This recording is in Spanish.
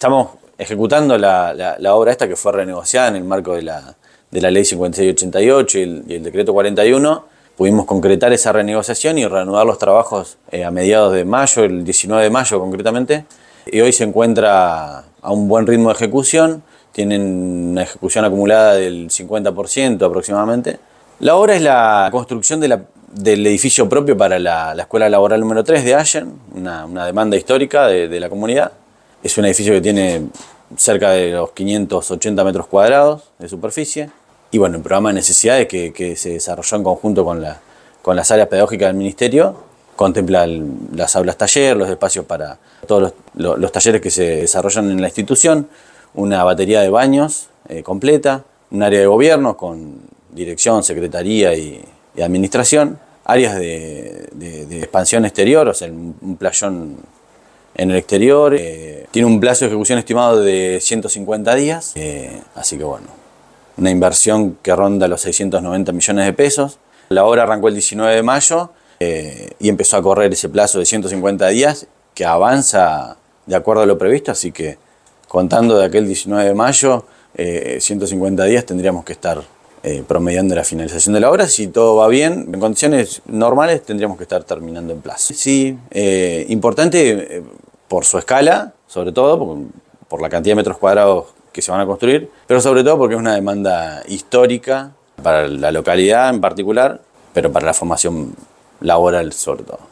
Estamos ejecutando la obra esta que fue renegociada en el marco de la Ley 5688 y el Decreto 41. Pudimos concretar esa renegociación y reanudar los trabajos a mediados de mayo, el 19 de mayo concretamente. Y hoy se encuentra a un buen ritmo de ejecución, tienen una ejecución acumulada del 50% aproximadamente. La obra es la construcción del edificio propio para la Escuela Laboral número 3 de Allen, una demanda histórica de la comunidad. Es un edificio que tiene cerca de los 580 metros cuadrados de superficie. Y bueno, el programa de necesidades que se desarrolló en conjunto con las áreas pedagógicas del Ministerio contempla las aulas taller, los espacios para todos los talleres que se desarrollan en la institución, una batería de baños completa, un área de gobierno con dirección, secretaría y administración, áreas de expansión exterior, o sea, un playón en el exterior. Tiene un plazo de ejecución estimado de 150 días, así que bueno, una inversión que ronda los 690 millones de pesos. La obra arrancó el 19 de mayo y empezó a correr ese plazo de 150 días que avanza de acuerdo a lo previsto, así que contando de aquel 19 de mayo, 150 días tendríamos que estar promediando la finalización de la obra. Si todo va bien, en condiciones normales tendríamos que estar terminando en plazo. Sí, importante por su escala, sobre todo por la cantidad de metros cuadrados que se van a construir, pero sobre todo porque es una demanda histórica para la localidad en particular, pero para la formación laboral sobre todo.